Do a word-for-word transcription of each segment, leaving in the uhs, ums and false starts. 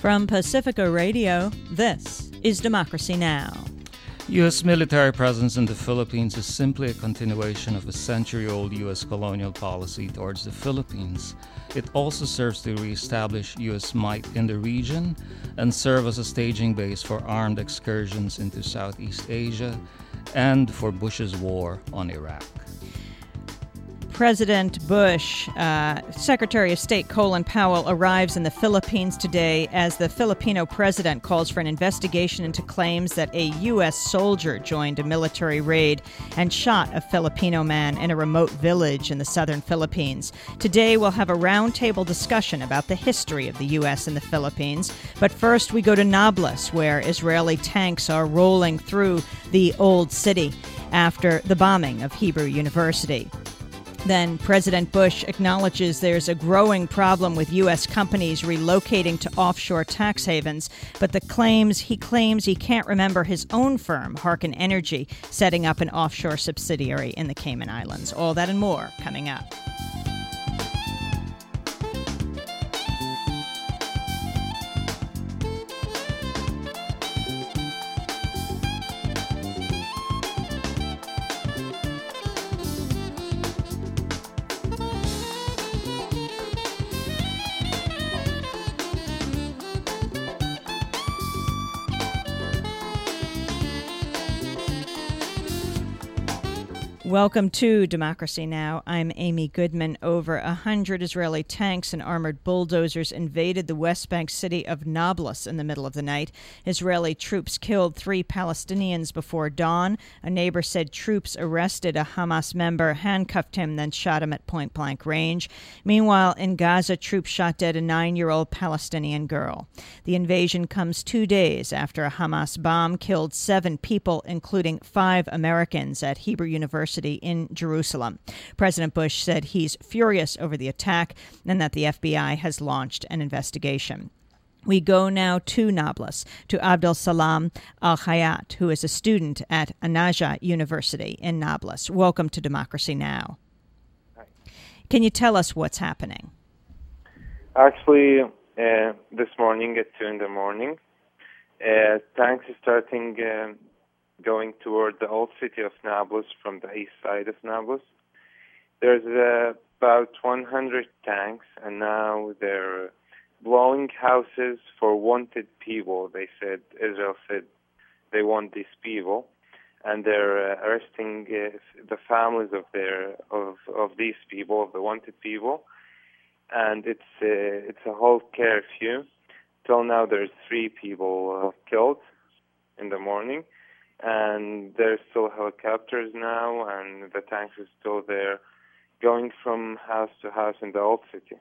From Pacifica Radio, this is Democracy Now! U S military presence in the Philippines is simply a continuation of a century-old U S colonial policy towards the Philippines. It also serves to reestablish U S might in the region and serve as a staging base for armed excursions into Southeast Asia and for Bush's war on Iraq. President Bush, uh, Secretary of State Colin Powell arrives in the Philippines today as the Filipino president calls for an investigation into claims that a U S soldier joined a military raid and shot a Filipino man in a remote village in the southern Philippines. Today we'll have a roundtable discussion about the history of the U S in the Philippines. But first we go to Nablus, where Israeli tanks are rolling through the old city after the bombing of Hebrew University. Then President Bush acknowledges there's a growing problem with U S companies relocating to offshore tax havens, but the claims he claims he can't remember his own firm, Harken Energy, setting up an offshore subsidiary in the Cayman Islands. All that and more coming up. Welcome to Democracy Now! I'm Amy Goodman. Over a hundred Israeli tanks and armored bulldozers invaded the West Bank city of Nablus in the middle of the night. Israeli troops killed three Palestinians before dawn. A neighbor said troops arrested a Hamas member, handcuffed him, then shot him at point-blank range. Meanwhile, in Gaza, troops shot dead a nine-year-old Palestinian girl. The invasion comes two days after a Hamas bomb killed seven people, including five Americans, at Hebrew University in Jerusalem. President Bush said he's furious over the attack and that the F B I has launched an investigation. We go now to Nablus, to Abdel Salam Al-Hayat, who is a student at Anaja University in Nablus. Welcome to Democracy Now! Hi. Can you tell us what's happening? Actually, uh, this morning at two in the morning, uh, tanks are starting uh, going toward the old city of Nablus from the east side of Nablus. There's uh, about one hundred tanks, and now they're blowing houses for wanted people. They said, Israel said they want these people, and they're uh, arresting uh, the families of their of of these people, of the wanted people, and it's uh, it's a whole curfew. Till now, there's three people uh, killed in the morning. And there's still helicopters now, and the tanks are still there, going from house to house in the old city.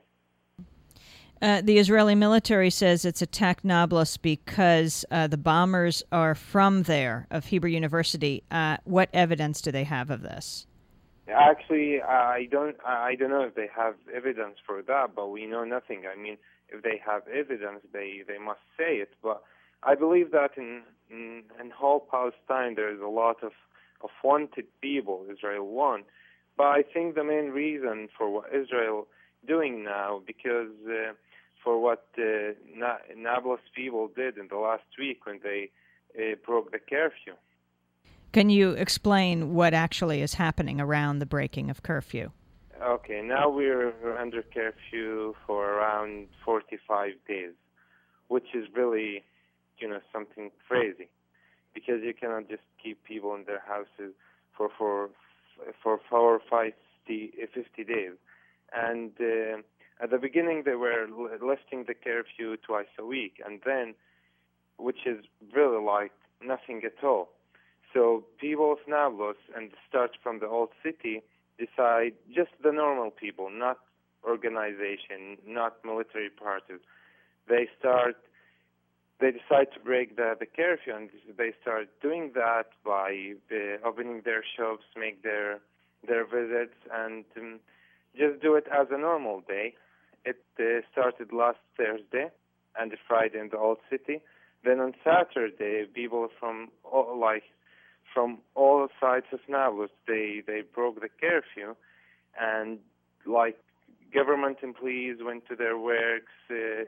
Uh, the Israeli military says it's attacked Nablus because uh, the bombers are from there, of Hebrew University. Uh, what evidence do they have of this? Actually, I don't. I don't know if they have evidence for that, but we know nothing. I mean, if they have evidence, they, they must say it. But I believe that in in, in whole Palestine there is a lot of, of wanted people Israel want. But I think the main reason for what Israel doing now, because uh, for what uh, Na- Nablus people did in the last week when they uh, broke the curfew. Can you explain what actually is happening around the breaking of curfew? Okay, now we're under curfew for around forty-five days, which is really, you know, something crazy, because you cannot just keep people in their houses for for for four or five, fifty days. And uh, at the beginning, they were lifting the curfew twice a week, and then, which is really like nothing at all. So people of Nablus, and start from the old city, decide, just the normal people, not organization, not military parties, they start They decide to break the, the curfew, and they start doing that by uh, opening their shops, make their their visits, and um, just do it as a normal day. It uh, started last Thursday and Friday in the old city. Then on Saturday, people from all, like from all sides of Nablus, they they broke the curfew, and like government employees went to their works. Uh,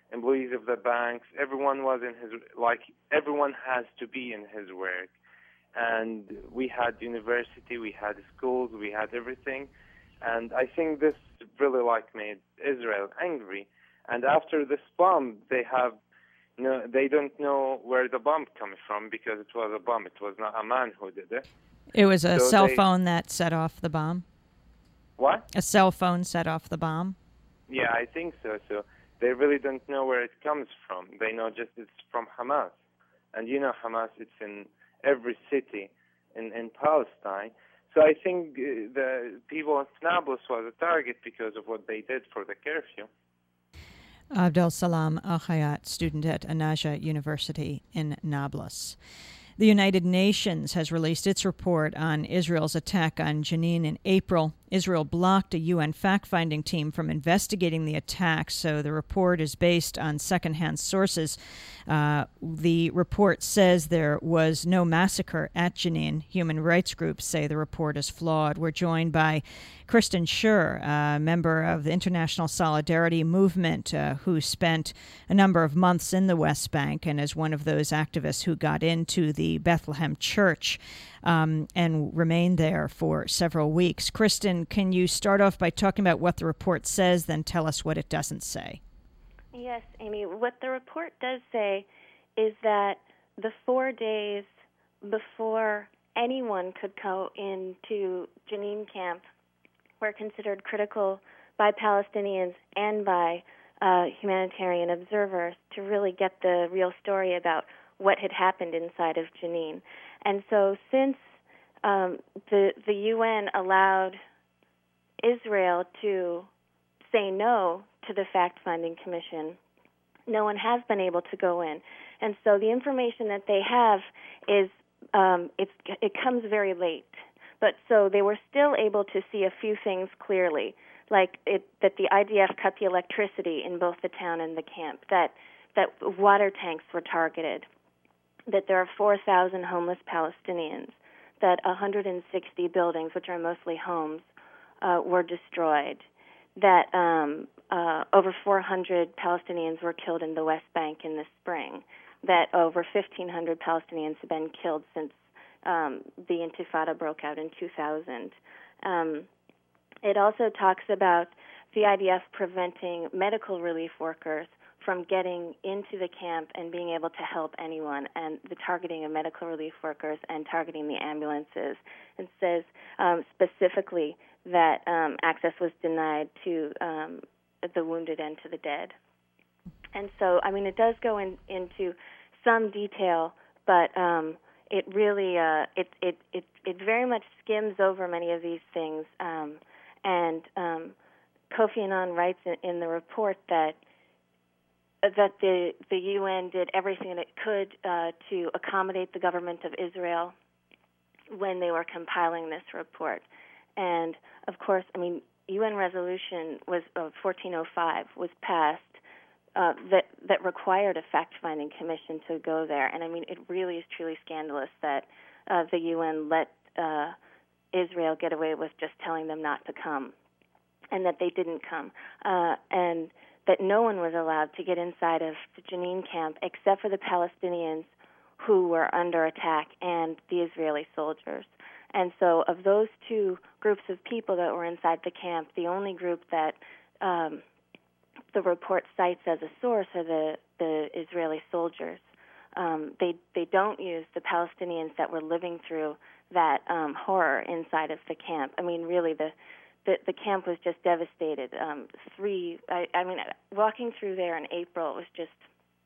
employees of the banks. Everyone was in his, like, everyone has to be in his work. And we had university, we had schools, we had everything. And I think this really, like, made Israel angry. And after this bomb, they have no, they don't know where the bomb comes from because it was a bomb. It was not a man who did it. It was a So cell they- phone that set off the bomb. What? A cell phone set off the bomb. Yeah, I think so. So they really don't know where it comes from. They know just it's from Hamas. And you know Hamas, it's in every city in, in Palestine. So I think uh, the people in Nablus was a target because of what they did for the curfew. Abdel Salam Al-Hayat, student at Anaja University in Nablus. The United Nations has released its report on Israel's attack on Jenin in April. Israel blocked a U N fact-finding team from investigating the attack, so the report is based on secondhand sources. Uh, the report says there was no massacre at Jenin. Human rights groups say the report is flawed. We're joined by Kristen Schur, a member of the International Solidarity Movement, uh, who spent a number of months in the West Bank and is one of those activists who got into the Bethlehem Church um, and remained there for several weeks. Kristen, can you start off by talking about what the report says, then tell us what it doesn't say? Yes, Amy. What the report does say is that the four days before anyone could go into Jenin camp were considered critical by Palestinians and by uh, humanitarian observers to really get the real story about what had happened inside of Jenin. And so since um, the, the U N allowed Israel to say no to the fact-finding commission, no one has been able to go in. And so the information that they have is um, it's, it comes very late. But so they were still able to see a few things clearly, like it, that the I D F cut the electricity in both the town and the camp, that that water tanks were targeted, that there are four thousand homeless Palestinians, that one hundred sixty buildings, which are mostly homes, uh, were destroyed, that um, uh, over four hundred Palestinians were killed in the West Bank in the spring, that over fifteen hundred Palestinians have been killed since um, the Intifada broke out in two thousand. Um, it also talks about the I D F preventing medical relief workers from getting into the camp and being able to help anyone, and the targeting of medical relief workers and targeting the ambulances. It says um, specifically that um, access was denied to um, the wounded and to the dead. And so, I mean, it does go in, into some detail, but um, it really, uh, it, it, it, it very much skims over many of these things. Um, and um, Kofi Annan writes in, in the report that that the, the U N did everything that it could uh, to accommodate the government of Israel when they were compiling this report. And, of course, I mean, U N resolution was uh, fourteen oh five was passed uh, that that required a fact-finding commission to go there. And, I mean, it really is truly scandalous that uh, the U N let uh, Israel get away with just telling them not to come, and that they didn't come. Uh, and that no one was allowed to get inside of the Jenin camp except for the Palestinians who were under attack and the Israeli soldiers. And so of those two groups of people that were inside the camp, the only group that um, the report cites as a source are the, the Israeli soldiers. Um, they they don't use the Palestinians that were living through that um, horror inside of the camp. I mean, really, the The, the camp was just devastated. Um, three, I, I mean, walking through there in April, it was just,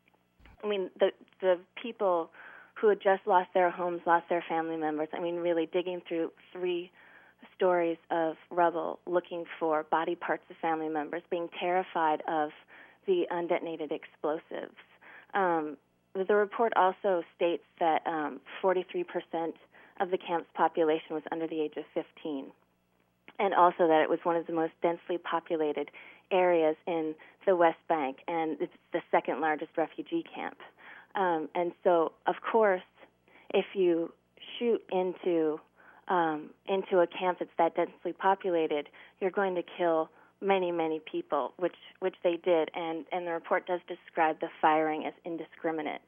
I mean, the the people who had just lost their homes, lost their family members, I mean, really digging through three stories of rubble, looking for body parts of family members, being terrified of the undetonated explosives. Um, the report also states that um, forty-three percent of the camp's population was under the age of fifteen. And also that it was one of the most densely populated areas in the West Bank, and it's the second largest refugee camp. Um, and so, of course, if you shoot into um, into a camp that's that densely populated, you're going to kill many, many people, which which they did, and, and the report does describe the firing as indiscriminate.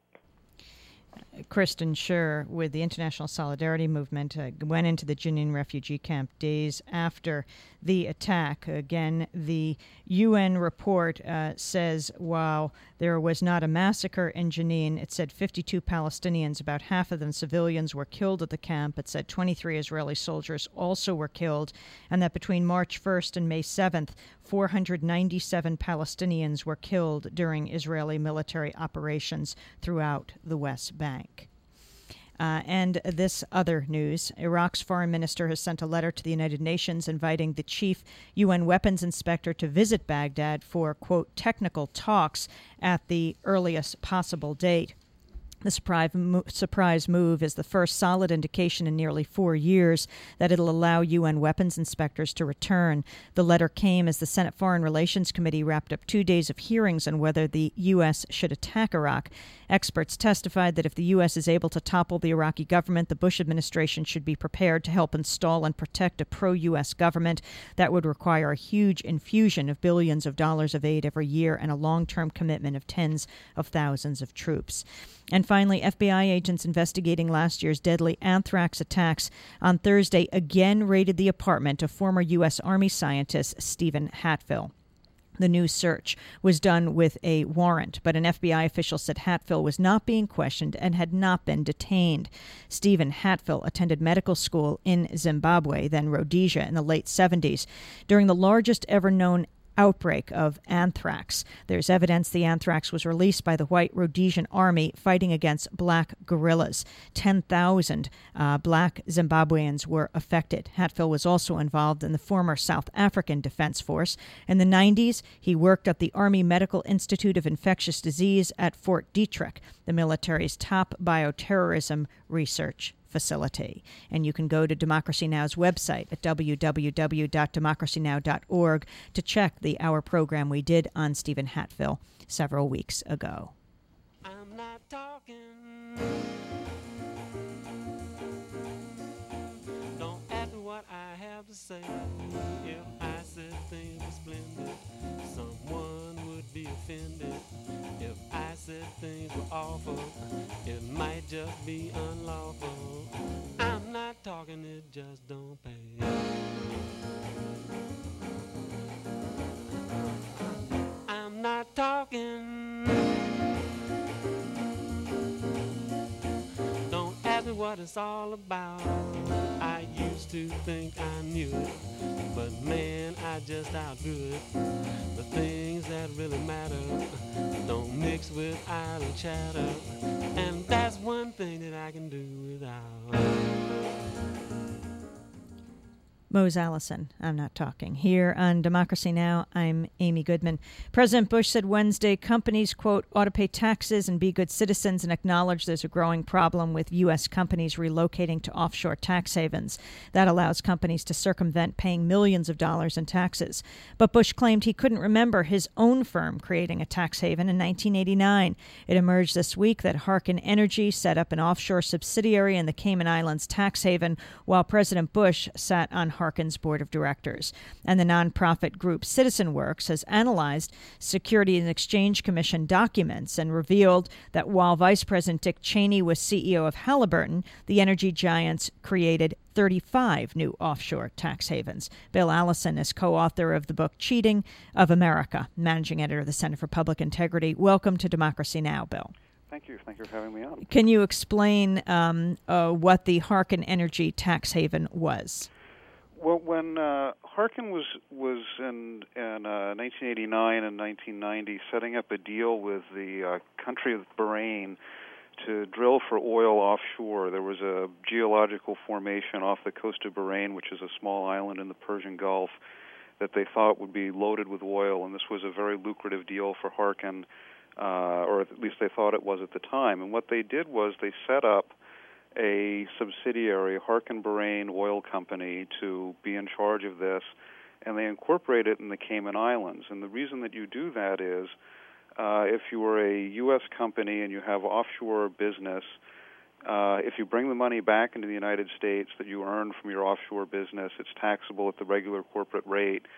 Kristen Scher with the International Solidarity Movement uh, went into the Jenin refugee camp days after the attack. Again, the U N report uh, says while there was not a massacre in Jenin, it said fifty-two Palestinians, about half of them civilians, were killed at the camp. It said twenty-three Israeli soldiers also were killed, and that between March first and May seventh, four hundred ninety-seven Palestinians were killed during Israeli military operations throughout the West Bank. Uh, and this other news, Iraq's foreign minister has sent a letter to the United Nations inviting the chief U N weapons inspector to visit Baghdad for, quote, technical talks at the earliest possible date. The surprise move is the first solid indication in nearly four years that it'll allow U N weapons inspectors to return. The letter came as the Senate Foreign Relations Committee wrapped up two days of hearings on whether the U S should attack Iraq. Experts testified that if the U S is able to topple the Iraqi government, the Bush administration should be prepared to help install and protect a pro-U S government. That would require a huge infusion of billions of dollars of aid every year and a long-term commitment of tens of thousands of troops. And finally, F B I agents investigating last year's deadly anthrax attacks on Thursday again raided the apartment of former U S. Army scientist Stephen Hatfill. The new search was done with a warrant, but an F B I official said Hatfill was not being questioned and had not been detained. Stephen Hatfill attended medical school in Zimbabwe, then Rhodesia, in the late seventies. During the largest ever known outbreak of anthrax, there's evidence the anthrax was released by the white Rhodesian army fighting against black guerrillas. ten thousand uh, black Zimbabweans were affected. Hatfill was also involved in the former South African Defense Force. In the nineties, he worked at the Army Medical Institute of Infectious Disease at Fort Detrick, the military's top bioterrorism research facility. And you can go to Democracy Now!'s website at w w w dot democracy now dot org to check the hour program we did on Stephen Hatfill several weeks ago. I'm not talking. Don't ask me what I have to say. If I said things were splendid, someone would be offended. If I said things were awful, it might just be unlawful. I'm not talking, it just don't pay. I'm not talking. Don't ask me what it's all about. I used to think I knew it, but man, I just outgrew it. The things that really matter don't mix with idle chatter, and that's one thing that I can do without. Mose Allison, I'm not talking. Here on Democracy Now!, I'm Amy Goodman. President Bush said Wednesday companies, quote, ought to pay taxes and be good citizens and acknowledge there's a growing problem with U S companies relocating to offshore tax havens. That allows companies to circumvent paying millions of dollars in taxes. But Bush claimed he couldn't remember his own firm creating a tax haven in nineteen eighty-nine. It emerged this week that Harken Energy set up an offshore subsidiary in the Cayman Islands tax haven while President Bush sat on Harken's board of directors. And the nonprofit group CitizenWorks has analyzed Securities and Exchange Commission documents and revealed that while Vice President Dick Cheney was C E O of Halliburton, the energy giants created thirty-five new offshore tax havens. Bill Allison is co-author of the book Cheating of America, managing editor of the Center for Public Integrity. Welcome to Democracy Now!, Bill. Thank you. Thank you for having me on. Can you explain um, uh, what the Harken Energy tax haven was? Well, when uh, Harken was was in in uh, nineteen eighty-nine and nineteen ninety setting up a deal with the uh, country of Bahrain to drill for oil offshore, there was a geological formation off the coast of Bahrain, which is a small island in the Persian Gulf, that they thought would be loaded with oil, and this was a very lucrative deal for Harken, uh, or at least they thought it was at the time. And what they did was they set up a subsidiary, Harken Bahrain Oil Company, to be in charge of this, and they incorporate it in the Cayman Islands. And the reason that you do that is uh, if you are a U S company and you have offshore business, uh, if you bring the money back into the United States that you earn from your offshore business, it's taxable at the regular corporate rate.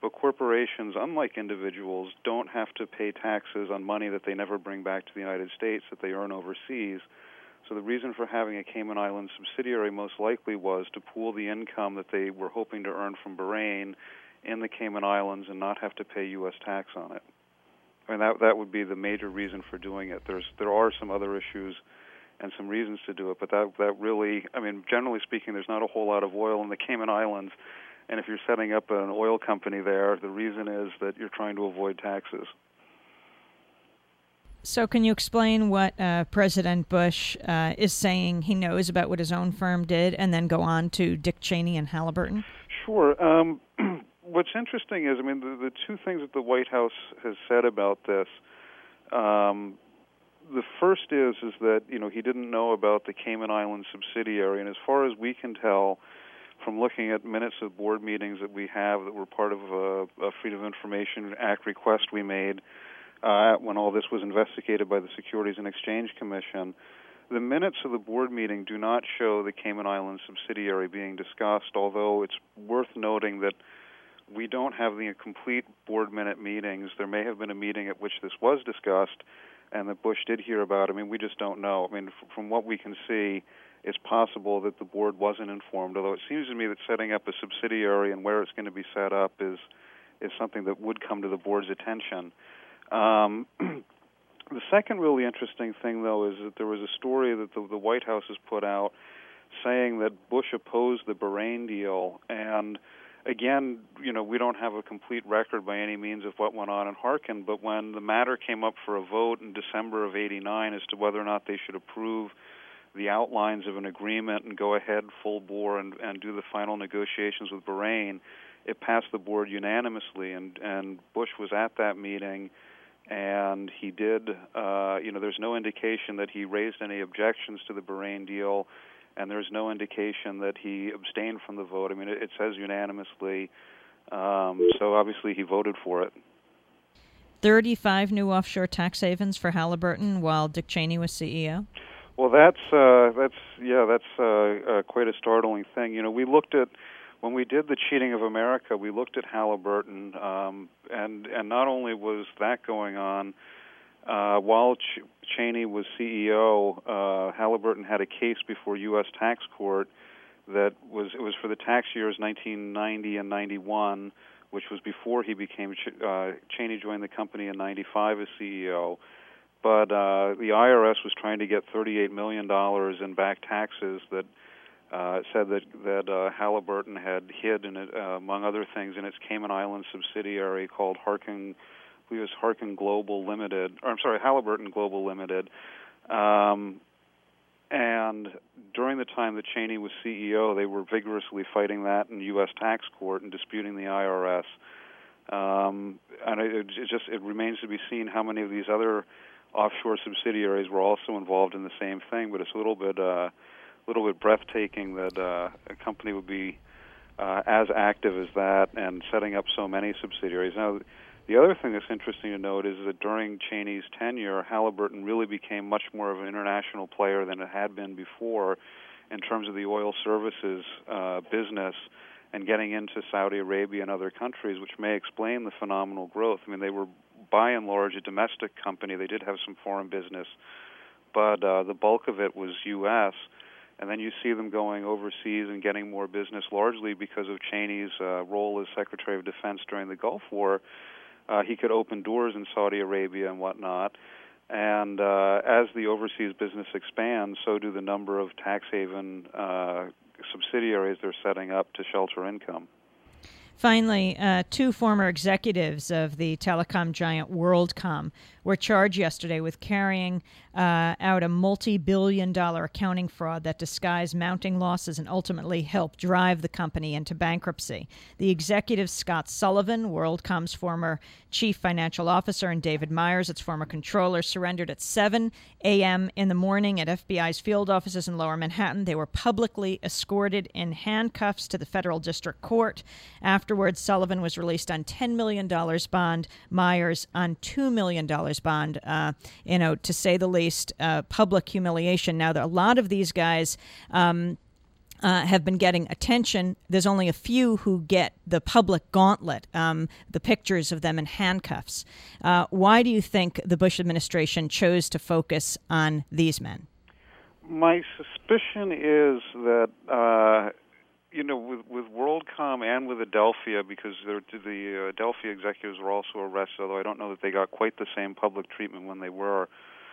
but corporations, unlike individuals, don't have to pay taxes on money that they never bring back to the United States that they earn overseas. So the reason for having a Cayman Islands subsidiary most likely was to pool the income that they were hoping to earn from Bahrain in the Cayman Islands and not have to pay U S tax on it. I mean, that that would be the major reason for doing it. There's there are some other issues and some reasons to do it, but that that really, I mean, generally speaking, there's not a whole lot of oil in the Cayman Islands, and if you're setting up an oil company there, the reason is that you're trying to avoid taxes. So can you explain what uh, President Bush uh, is saying he knows about what his own firm did, and then go on to Dick Cheney and Halliburton? Sure. Um, what's interesting is, I mean, the, the two things that the White House has said about this, um, the first is is that, you know, he didn't know about the Cayman Islands subsidiary, and as far as we can tell from looking at minutes of board meetings that we have that were part of a, a Freedom of Information Act request we made uh, when all this was investigated by the Securities and Exchange Commission, the minutes of the board meeting do not show the Cayman Islands subsidiary being discussed, although it's worth noting that we don't have the complete board minute meetings. There may have been a meeting at which this was discussed and that Bush did hear about it. I mean, we just don't know. I mean, f- from what we can see, it's possible that the board wasn't informed, although it seems to me that setting up a subsidiary and where it's going to be set up is is something that would come to the board's attention. Um, the second really interesting thing, though, is that there was a story that the, the White House has put out saying that Bush opposed the Bahrain deal, and again, you know, we don't have a complete record by any means of what went on in Harkin, but when the matter came up for a vote in December of eighty-nine as to whether or not they should approve the outlines of an agreement and go ahead full bore and, and do the final negotiations with Bahrain, it passed the board unanimously, and, and Bush was at that meeting, and he did, uh, you know, there's no indication that he raised any objections to the Bahrain deal, and there's no indication that he abstained from the vote. I mean, it, it says unanimously, um, so obviously he voted for it. thirty-five new offshore tax havens for Halliburton while Dick Cheney was C E O? Well, that's, uh, that's yeah, that's uh, uh, quite a startling thing. You know, we looked at, when we did the Cheating of America, we looked at Halliburton, um, and, and not only was that going on, Uh, while Ch- Cheney was C E O, uh, Halliburton had a case before U S tax court that was it was for the tax years nineteen ninety and ninety-one, which was before he became Ch- uh, Cheney joined the company in ninety-five as C E O. But uh, the I R S was trying to get thirty-eight million dollars in back taxes that uh, said that that uh, Halliburton had hid in it, uh, among other things, in its Cayman Islands subsidiary called Harkin. We was Harkin Global Limited, or I'm sorry, Halliburton Global Limited. Um, and during the time that Cheney was C E O, they were vigorously fighting that in U S tax court and disputing the I R S. Um, and it, it just it remains to be seen how many of these other offshore subsidiaries were also involved in the same thing. But it's a little bit, uh, little bit breathtaking that uh, a company would be uh, as active as that and setting up so many subsidiaries. Now, the other thing that's interesting to note is that during Cheney's tenure, Halliburton really became much more of an international player than it had been before in terms of the oil services uh, business and getting into Saudi Arabia and other countries, which may explain the phenomenal growth. I mean, they were by and large a domestic company. They did have some foreign business, but uh, the bulk of it was U S, and then you see them going overseas and getting more business, largely because of Cheney's uh, role as Secretary of Defense during the Gulf War. Uh, he could open doors in Saudi Arabia and whatnot. And uh, as the overseas business expands, so do the number of tax haven uh, subsidiaries they're setting up to shelter income. Finally, uh, two former executives of the telecom giant WorldCom were charged yesterday with carrying uh, out a multi-billion dollar accounting fraud that disguised mounting losses and ultimately helped drive the company into bankruptcy. The executives, Scott Sullivan, WorldCom's former chief financial officer, and David Myers, its former controller, surrendered at seven a.m. in the morning at F B I's field offices in Lower Manhattan. They were publicly escorted in handcuffs to the federal district court. Afterwards, Sullivan was released on ten million dollars bond, Myers on two million dollars bond, uh, you know, to say the least, uh, public humiliation. Now, there, a lot of these guys um, uh, have been getting attention. There's only a few who get the public gauntlet, um, the pictures of them in handcuffs. Uh, why do you think the Bush administration chose to focus on these men? My suspicion is that, uh, you know, with, with WorldCom and with Adelphia, because the uh, Adelphia executives were also arrested, although I don't know that they got quite the same public treatment when they were,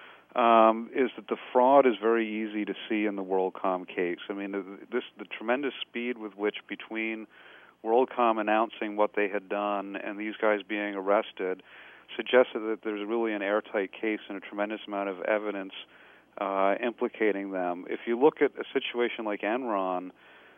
um, is that the fraud is very easy to see in the WorldCom case. I mean, the, this the tremendous speed with which between WorldCom announcing what they had done and these guys being arrested suggested that there's really an airtight case and a tremendous amount of evidence Uh, implicating them. If you look at a situation like Enron,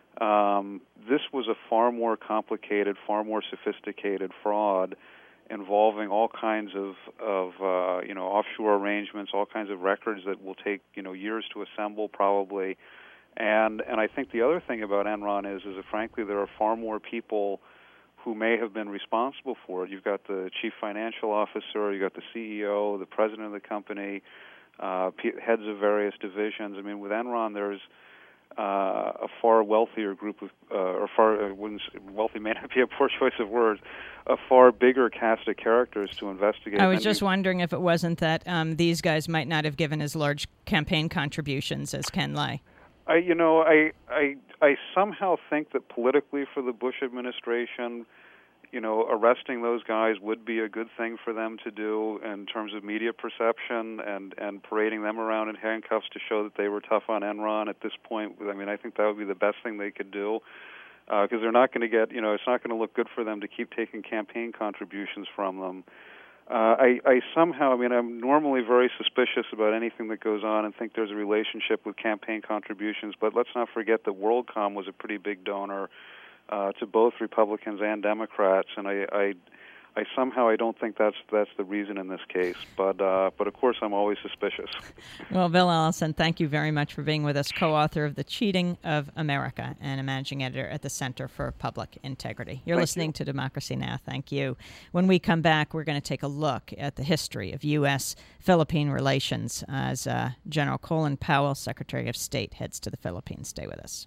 um, this was a far more complicated, far more sophisticated fraud involving all kinds of, of uh, you know, offshore arrangements, all kinds of records that will take, you know, years to assemble probably. And and I think the other thing about Enron is, is that frankly there are far more people who may have been responsible for it. You've got the chief financial officer, you've got the C E O, the president of the company, Uh, heads of various divisions. I mean, with Enron, there's uh, a far wealthier group of, uh, or far, uh, wouldn't, wealthy may not be a poor choice of words, a far bigger cast of characters to investigate. I was just wondering if it wasn't that um, these guys might not have given as large campaign contributions as Ken Lay. I, you know, I, I, I somehow think that politically for the Bush administration, you know, arresting those guys would be a good thing for them to do in terms of media perception and, and parading them around in handcuffs to show that they were tough on Enron at this point. I mean, I think that would be the best thing they could do because uh, they're not going to get, you know, it's not going to look good for them to keep taking campaign contributions from them. Uh, I, I somehow, I mean, I'm normally very suspicious about anything that goes on and think there's a relationship with campaign contributions, but let's not forget that WorldCom was a pretty big donor Uh, to both Republicans and Democrats, and I, I, I somehow I don't think that's that's the reason in this case. But uh, but of course I'm always suspicious. Well, Bill Ellison, thank you very much for being with us, co-author of The Cheating of America and a managing editor at the Center for Public Integrity. You're Thank listening you. to Democracy Now! Thank you. When we come back, we're going to take a look at the history of U S Philippine relations as uh, General Colin Powell, Secretary of State, heads to the Philippines. Stay with us.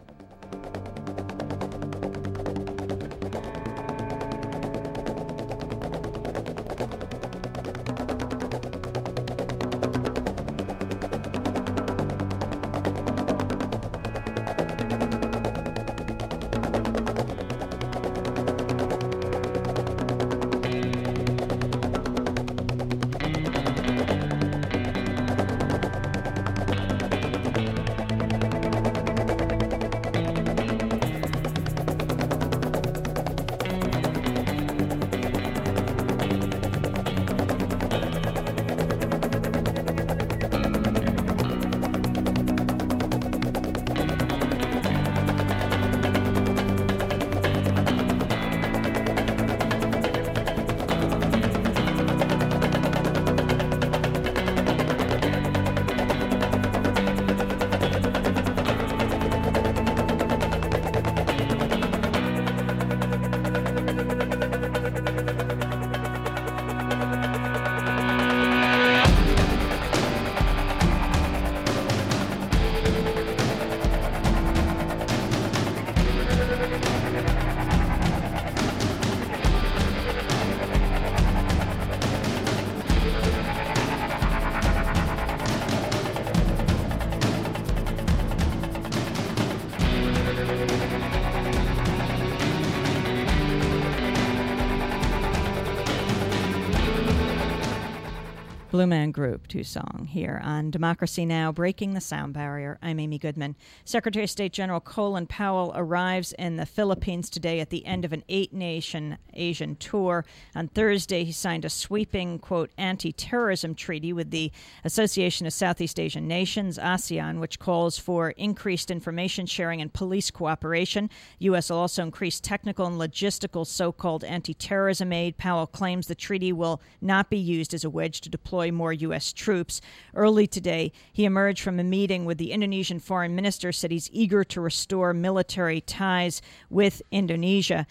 Blue Man Group, Tucson, here on Democracy Now!, breaking the sound barrier. I'm Amy Goodman. Secretary of State General Colin Powell arrives in the Philippines today at the end of an eight-nation Asian tour. On Thursday, he signed a sweeping, quote, anti-terrorism treaty with the Association of Southeast Asian Nations, ASEAN, which calls for increased information sharing and police cooperation. U S will also increase technical and logistical so-called anti-terrorism aid. Powell claims the treaty will not be used as a wedge to deploy more U S troops. Early today, he emerged from a meeting with the Indonesian foreign minister, said he's eager to restore military ties with Indonesia.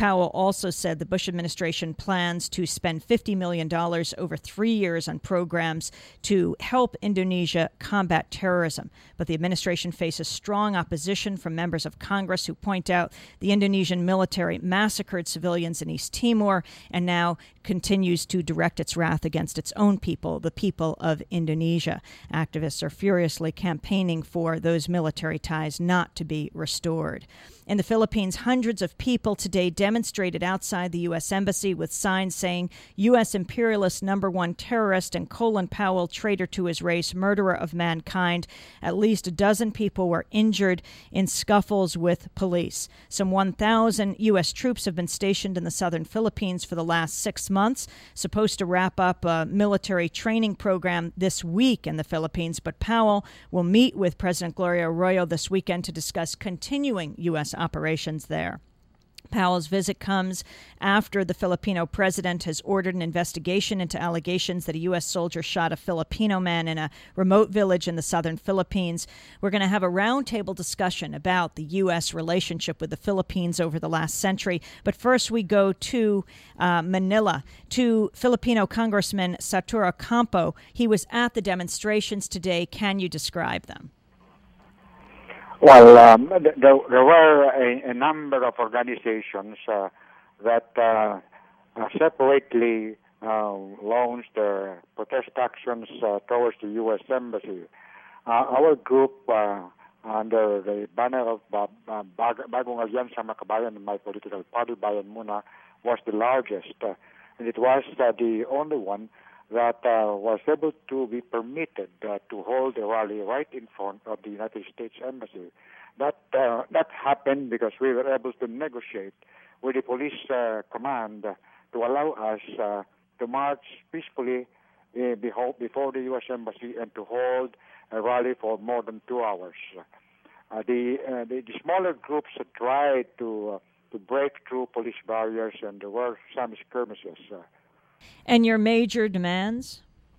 Powell also said the Bush administration plans to spend fifty million dollars over three years on programs to help Indonesia combat terrorism. But the administration faces strong opposition from members of Congress who point out the Indonesian military massacred civilians in East Timor and now continues to direct its wrath against its own people, the people of Indonesia. Activists are furiously campaigning for those military ties not to be restored. In the Philippines, hundreds of people today demonstrated outside the U S Embassy with signs saying U S imperialist number one terrorist and Colin Powell, traitor to his race, murderer of mankind. At least a dozen people were injured in scuffles with police. Some one thousand U S troops have been stationed in the southern Philippines for the last six months, supposed to wrap up a military training program this week in the Philippines. But Powell will meet with President Gloria Arroyo this weekend to discuss continuing U S operations there. Powell's visit comes after the Filipino president has ordered an investigation into allegations that a U S soldier shot a Filipino man in a remote village in the southern Philippines. We're going to have a roundtable discussion about the U S relationship with the Philippines over the last century. But first we go to uh, Manila, to Filipino Congressman Satu Ocampo. He was at the demonstrations today. Can you describe them? Well, um, there, there were a, a number of organizations uh, that uh, uh, separately uh, launched their protest actions uh, towards the U S Embassy. Uh, our group, uh, under the banner of uh, Bagong Alyansa Makabayan and my political party, Bayan Muna, was the largest. Uh, and it was uh, the only one that uh, was able to be permitted uh, to hold a rally right in front of the United States Embassy. That uh, that happened because we were able to negotiate with the police uh, command uh, to allow us uh, to march peacefully uh, before the U S Embassy and to hold a rally for more than two hours. Uh, the, uh, the the smaller groups tried to uh, to break through police barriers, and there were some skirmishes. Uh, And your major demands?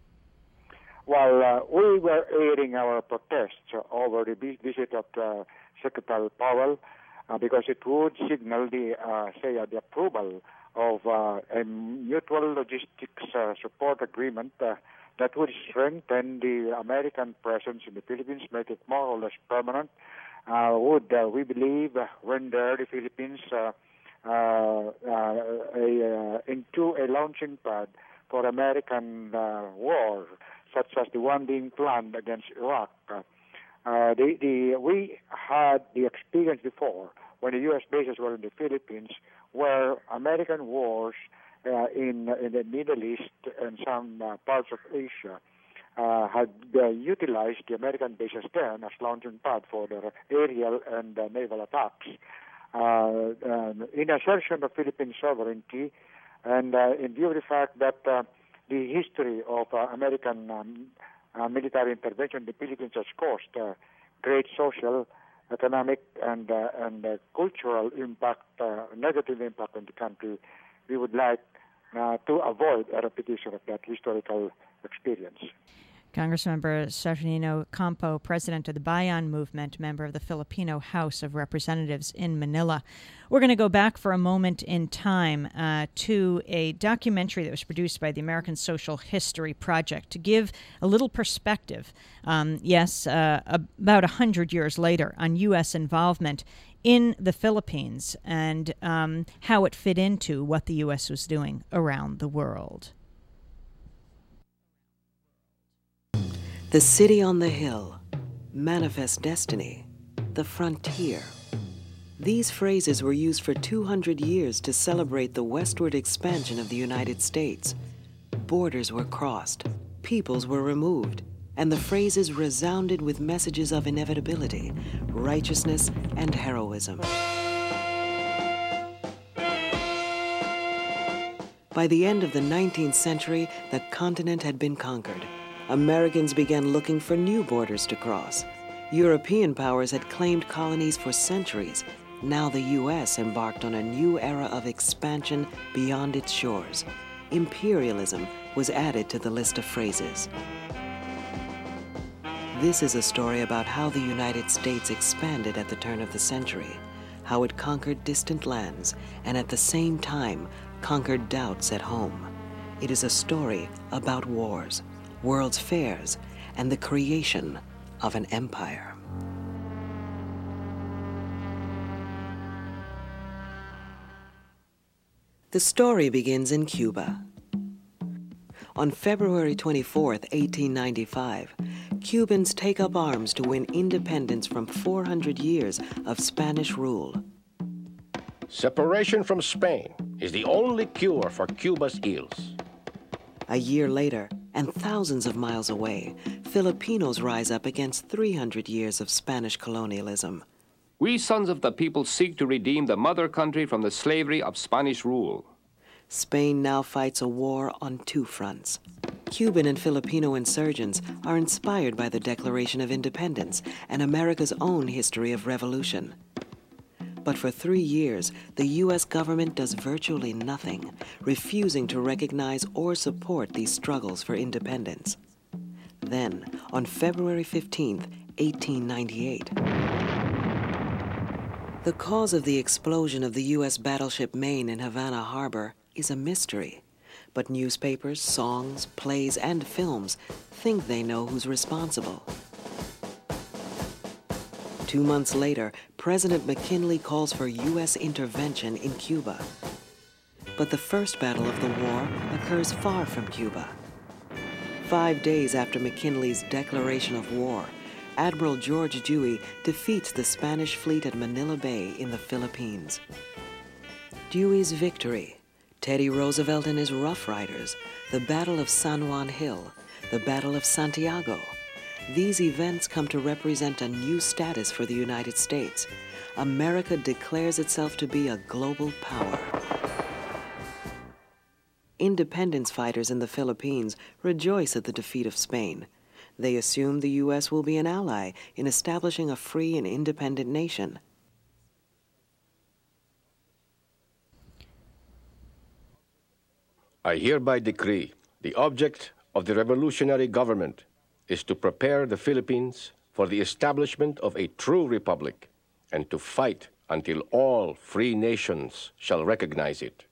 Well, uh, we were airing our protests over the visit of uh, Secretary Powell uh, because it would signal the, uh, say, uh, the approval of uh, a mutual logistics uh, support agreement uh, that would strengthen the American presence in the Philippines, make it more or less permanent, uh, would, uh, we believe, render the Philippines uh, Uh, uh, a, uh, into a launching pad for American uh, war, such as the one being planned against Iraq. Uh, uh, the, the, we had the experience before when the U S bases were in the Philippines, where American wars uh, in, in the Middle East and some uh, parts of Asia uh, had uh, utilized the American bases then as launching pad for their aerial and uh, naval attacks. Uh, uh, in assertion of Philippine sovereignty, and uh, in view of the fact that uh, the history of uh, American um, uh, military intervention in the Philippines has caused uh, great social, economic, and uh, and uh, cultural impact, uh, negative impact on the country, we would like uh, to avoid a repetition of that historical experience. Congressmember Saturnino Ocampo, president of the Bayan Movement, member of the Filipino House of Representatives in Manila. We're going to go back for a moment in time uh, to a documentary that was produced by the American Social History Project to give a little perspective, um, yes, uh, about one hundred years later, on U S involvement in the Philippines and um, how it fit into what the U S was doing around the world. The city on the hill, manifest destiny, the frontier. These phrases were used for two hundred years to celebrate the westward expansion of the United States. Borders were crossed, peoples were removed, and the phrases resounded with messages of inevitability, righteousness, and heroism. By the end of the nineteenth century, the continent had been conquered. Americans began looking for new borders to cross. European powers had claimed colonies for centuries. Now the U S embarked on a new era of expansion beyond its shores. Imperialism was added to the list of phrases. This is a story about how the United States expanded at the turn of the century, how it conquered distant lands and at the same time conquered doubts at home. It is a story about wars, world's fairs, and the creation of an empire. The story begins in Cuba. On February twenty-fourth, eighteen ninety-five, Cubans take up arms to win independence from four hundred years of Spanish rule. Separation from Spain is the only cure for Cuba's ills. A year later, and thousands of miles away, Filipinos rise up against three hundred years of Spanish colonialism. We sons of the people seek to redeem the mother country from the slavery of Spanish rule. Spain now fights a war on two fronts. Cuban and Filipino insurgents are inspired by the Declaration of Independence and America's own history of revolution. But for three years, the U S government does virtually nothing, refusing to recognize or support these struggles for independence. Then, on February fifteenth, eighteen ninety-eight, the cause of the explosion of the U S battleship Maine in Havana Harbor is a mystery, but newspapers, songs, plays, and films think they know who's responsible. Two months later, President McKinley calls for U S intervention in Cuba. But the first battle of the war occurs far from Cuba. Five days after McKinley's declaration of war, Admiral George Dewey defeats the Spanish fleet at Manila Bay in the Philippines. Dewey's victory, Teddy Roosevelt and his Rough Riders, the Battle of San Juan Hill, the Battle of Santiago. These events come to represent a new status for the United States. America declares itself to be a global power. Independence fighters in the Philippines rejoice at the defeat of Spain. They assume the U S will be an ally in establishing a free and independent nation. I hereby decree the object of the revolutionary government is to prepare the Philippines for the establishment of a true republic and to fight until all free nations shall recognize it.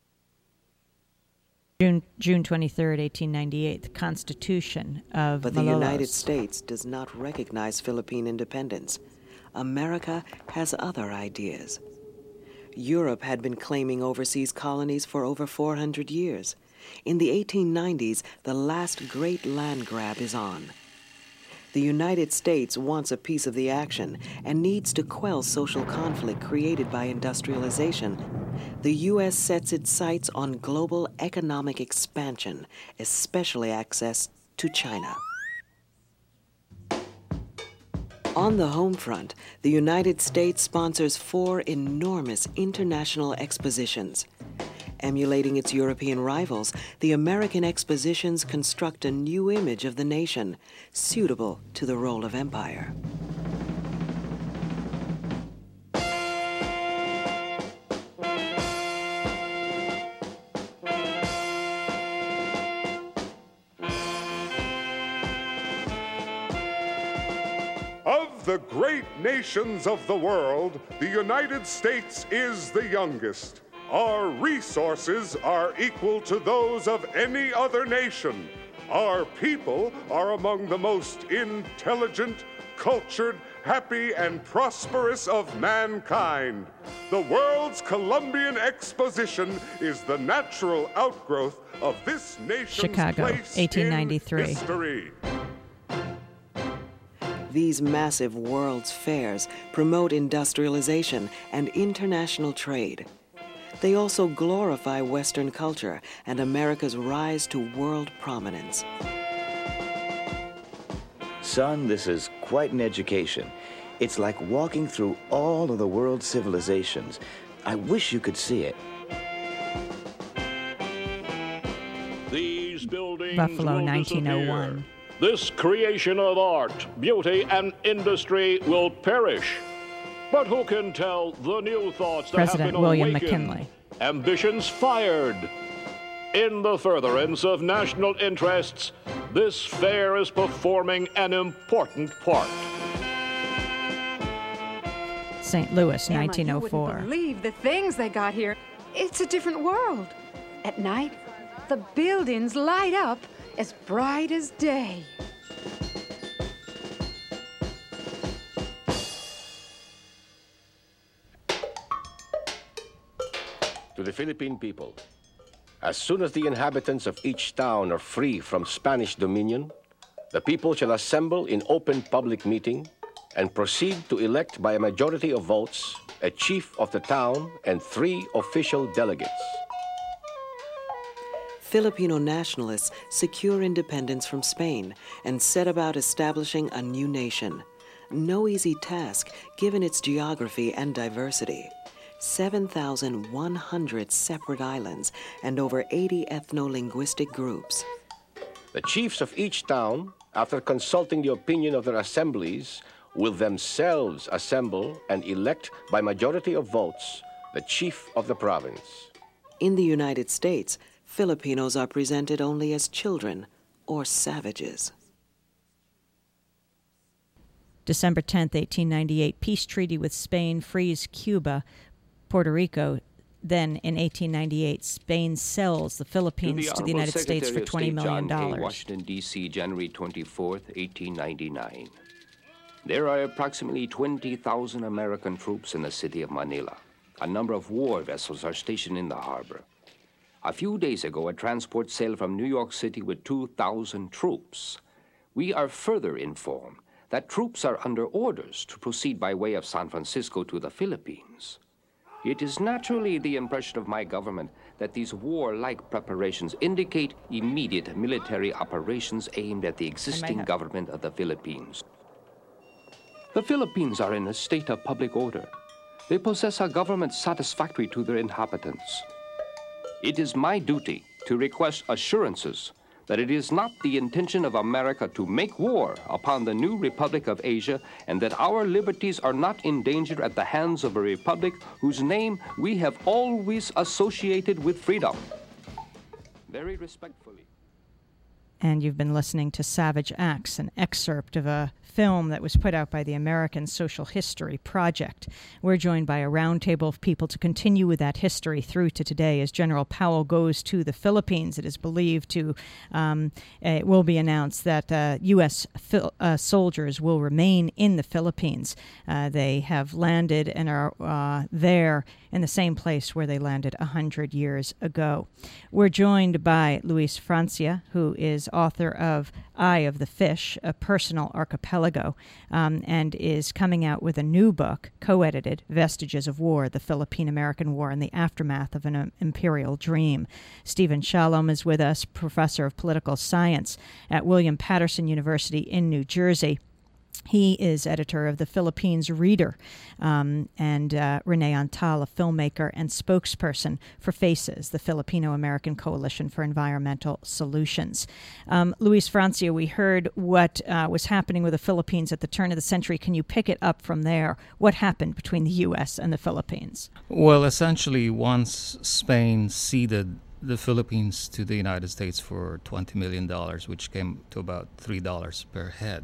June, June twenty-third, eighteen ninety-eight, the Constitution of But the Malolos. United States does not recognize Philippine independence. America has other ideas. Europe had been claiming overseas colonies for over four hundred years. In the eighteen nineties, the last great land grab is on. The United States wants a piece of the action and needs to quell social conflict created by industrialization. The U S sets its sights on global economic expansion, especially access to China. On the home front, the United States sponsors four enormous international expositions. Emulating its European rivals, the American expositions construct a new image of the nation, suitable to the role of empire. Of the great nations of the world, the United States is the youngest. Our resources are equal to those of any other nation. Our people are among the most intelligent, cultured, happy, and prosperous of mankind. The world's Columbian Exposition is the natural outgrowth of this nation's Chicago, place eighteen ninety-three. in history. These massive world's fairs promote industrialization and international trade. They also glorify Western culture and America's rise to world prominence. Son, this is quite an education. It's like walking through all of the world's civilizations. I wish you could see it. These buildings Buffalo, will nineteen oh one. disappear. This creation of art, beauty, and industry will perish. But who can tell the new thoughts that President have been William awakened, McKinley. ambitions fired? In the furtherance of national interests, this fair is performing an important part. Saint Louis, Emma, nineteen oh you four. wouldn't believe the things they got here. It's a different world. At night, the buildings light up as bright as day. To the Philippine people, as soon as the inhabitants of each town are free from Spanish dominion, the people shall assemble in open public meeting and proceed to elect by a majority of votes a chief of the town and three official delegates. Filipino nationalists secure independence from Spain and set about establishing a new nation. No easy task given its geography and diversity. seven thousand one hundred separate islands and over eighty ethno-linguistic groups. The chiefs of each town, after consulting the opinion of their assemblies, will themselves assemble and elect by majority of votes the chief of the province. In the United States, Filipinos are presented only as children or savages. December tenth, eighteen ninety-eight, peace treaty with Spain frees Cuba, Puerto Rico. Then, in eighteen ninety-eight, Spain sells the Philippines to the, to the United States for twenty million dollars. John K. Washington, D C, January twenty-fourth, eighteen ninety-nine. There are approximately twenty thousand American troops in the city of Manila. A number of war vessels are stationed in the harbor. A few days ago, a transport sailed from New York City with two thousand troops. We are further informed that troops are under orders to proceed by way of San Francisco to the Philippines. It is naturally the impression of my government that these warlike preparations indicate immediate military operations aimed at the existing government of the Philippines. The Philippines are in a state of public order. They possess a government satisfactory to their inhabitants. It is my duty to request assurances that it is not the intention of America to make war upon the new Republic of Asia, and that our liberties are not in danger at the hands of a republic whose name we have always associated with freedom. Very respectfully. And you've been listening to Savage Acts, an excerpt of a film that was put out by the American Social History Project. We're joined by a roundtable of people to continue with that history through to today. As General Powell goes to the Philippines, it is believed to, um, it will be announced that uh, U S fil- uh, soldiers will remain in the Philippines. Uh, they have landed and are uh, there in the same place where they landed one hundred years ago. We're joined by Luis Francia, who is author of Eye of the Fish, a personal archipelago, um, and is coming out with a new book, co-edited, Vestiges of War, the Philippine-American War and the Aftermath of an uh, Imperial Dream. Stephen Shalom is with us, professor of political science at William Patterson University in New Jersey. He is editor of the Philippines Reader, um, and uh, Renee Antal, a filmmaker and spokesperson for FACES, the Filipino-American Coalition for Environmental Solutions. Um, Luis Francia, we heard what uh, was happening with the Philippines at the turn of the century. Can you pick it up from there? What happened between the U S and the Philippines? Well, essentially, once Spain ceded the Philippines to the United States for twenty million dollars, which came to about three dollars per head,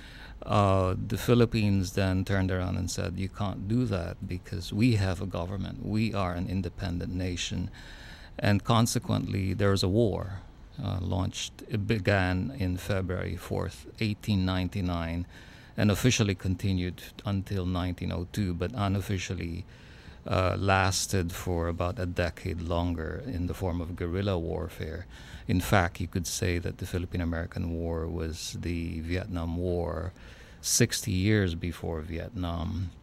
Uh, the Philippines then turned around and said, you can't do that because we have a government. We are an independent nation. And consequently, there was a war uh, launched. It began in February fourth, eighteen ninety-nine, and officially continued until nineteen oh two, but unofficially uh, lasted for about a decade longer in the form of guerrilla warfare. In fact, you could say that the Philippine-American War was the Vietnam War sixty years before Vietnam.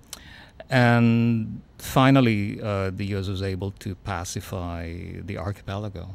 And finally, uh, the U S was able to pacify the archipelago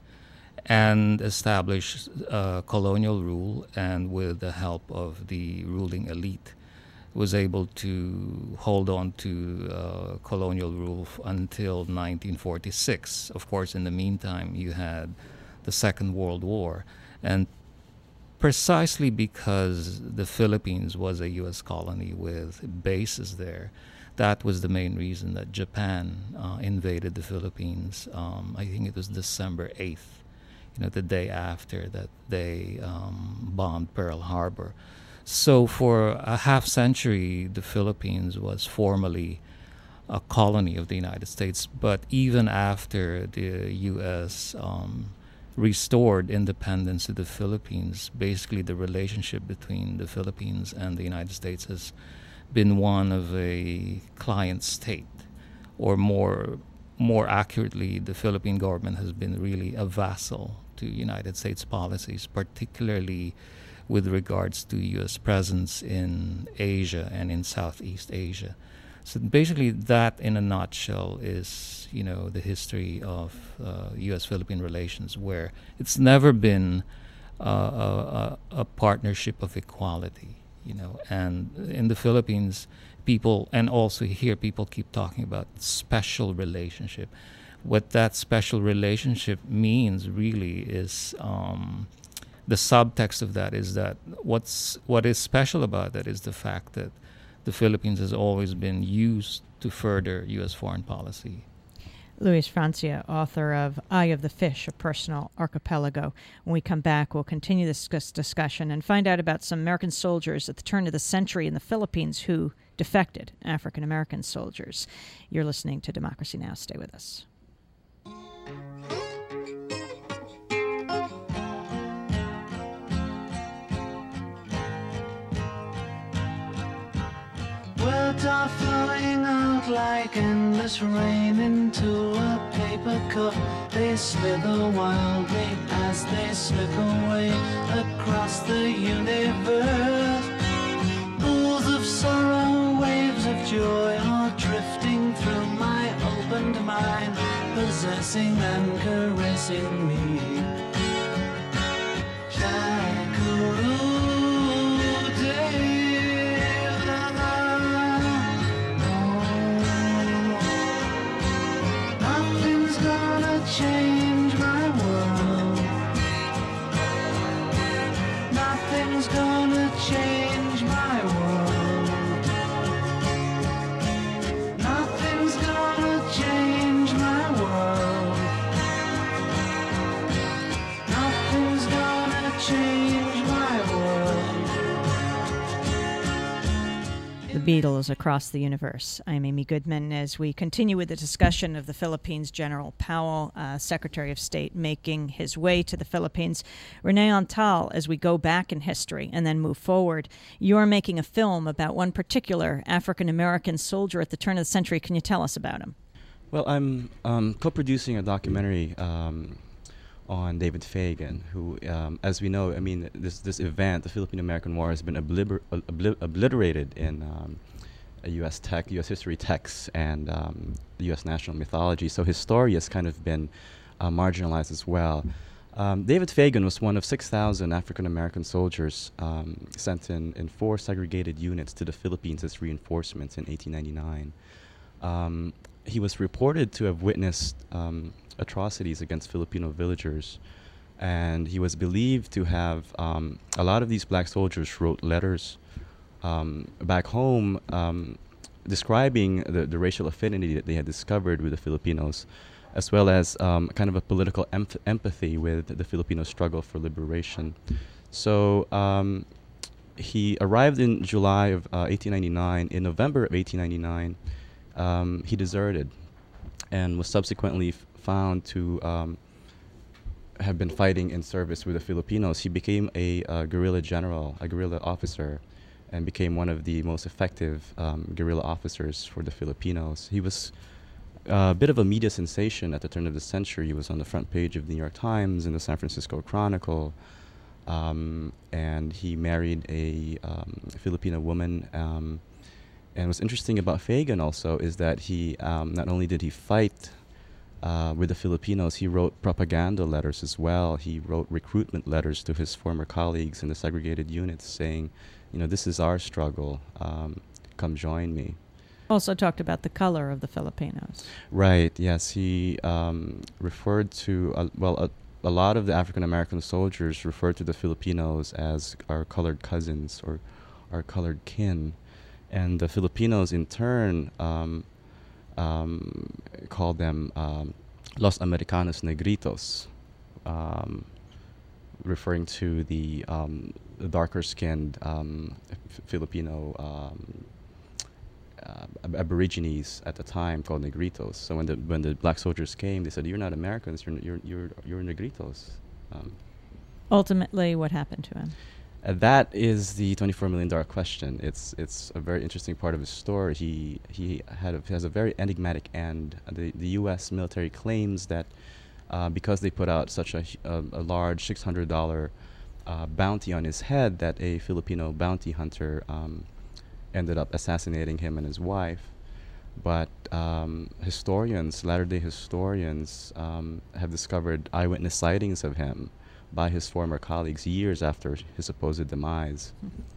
and establish uh, colonial rule, and with the help of the ruling elite, was able to hold on to uh, colonial rule f- until nineteen forty-six. Of course, in the meantime, you had the Second World War. And precisely because the Philippines was a U S colony with bases there, that was the main reason that Japan uh, invaded the Philippines. Um, I think it was December eighth, you know, the day after that they um, bombed Pearl Harbor. So for a half century, the Philippines was formally a colony of the United States. But even after the U S um, restored independence to the Philippines, basically the relationship between the Philippines and the United States has been one of a client state, or more more accurately, the Philippine government has been really a vassal to United States policies, particularly with regards to U S presence in Asia and in Southeast Asia. So basically, that in a nutshell is, you know, the history of uh, U S Philippine relations, where it's never been uh, a, a, a partnership of equality, you know. And in the Philippines, people, and also here, people keep talking about special relationship. What that special relationship means really is um, the subtext of that is that what's what is special about that is the fact that the Philippines has always been used to further U S foreign policy. Luis Francia, author of Eye of the Fish, A Personal Archipelago. When we come back, we'll continue this discussion and find out about some American soldiers at the turn of the century in the Philippines who defected, African-American soldiers. You're listening to Democracy Now! Stay with us. Words are flowing out like endless rain into a paper cup. They slither wildly as they slip away across the universe. Pools of sorrow, waves of joy are drifting through my opened mind, possessing and caressing me. Shakaroo. Change my world. Nothing's gonna change my world. Nothing's gonna change my world. Nothing's gonna change my world. The Beatles across the universe. I'm Amy Goodman as we continue with the discussion of the Philippines. General Powell, uh, Secretary of State, making his way to the Philippines. Renee Antal, as we go back in history and then move forward, you're making a film about one particular African-American soldier at the turn of the century. Can you tell us about him? Well, I'm um, co-producing a documentary um, on David Fagan, who, um, as we know, I mean, this this event, the Philippine-American War, has been obliter- obli- obliterated in um, a U S tech, U S history texts, and um, the U S national mythology. So his story has kind of been uh, marginalized as well. Um, David Fagan was one of six thousand African-American soldiers um, sent in, in four segregated units to the Philippines as reinforcements in eighteen ninety-nine. Um, he was reported to have witnessed um, atrocities against Filipino villagers, and he was believed to have um, a lot of these black soldiers wrote letters um, back home um, describing the, the racial affinity that they had discovered with the Filipinos, as well as um, kind of a political emph- empathy with the Filipino struggle for liberation. So um, he arrived in July of uh, eighteen ninety-nine. In November of eighteen ninety-nine, um, he deserted and was subsequently f- found to um, have been fighting in service with the Filipinos. He became a uh, guerrilla general, a guerrilla officer, and became one of the most effective um, guerrilla officers for the Filipinos. He was uh, a bit of a media sensation at the turn of the century. He was on the front page of the New York Times and the San Francisco Chronicle, um, and he married a um, Filipino woman. Um, and what's interesting about Fagan also is that he um, not only did he fight Uh, with the Filipinos, he wrote propaganda letters as well. He wrote recruitment letters to his former colleagues in the segregated units saying, you know, this is our struggle. Um, come join me. Also talked about the color of the Filipinos. Right, yes. He um, referred to, uh, well, a, a lot of the African-American soldiers referred to the Filipinos as our colored cousins or our colored kin. And the Filipinos, in turn, um, Um, called them um, Los Americanos Negritos, um, referring to the um, darker-skinned um, F- Filipino um, uh, ab- Aborigines at the time called Negritos. So when the when the black soldiers came, they said, "You're not Americans. You're you're you're, you're Negritos." Um, Ultimately, what happened to him? Uh, that is the twenty-four million dollar question. It's it's a very interesting part of his story. He he had a, has a very enigmatic end. Uh, the the U S military claims that uh, because they put out such a a, a large six hundred dollar uh, bounty on his head, that a Filipino bounty hunter um, ended up assassinating him and his wife. But um, historians, latter-day historians, um, have discovered eyewitness sightings of him by his former colleagues years after his supposed demise.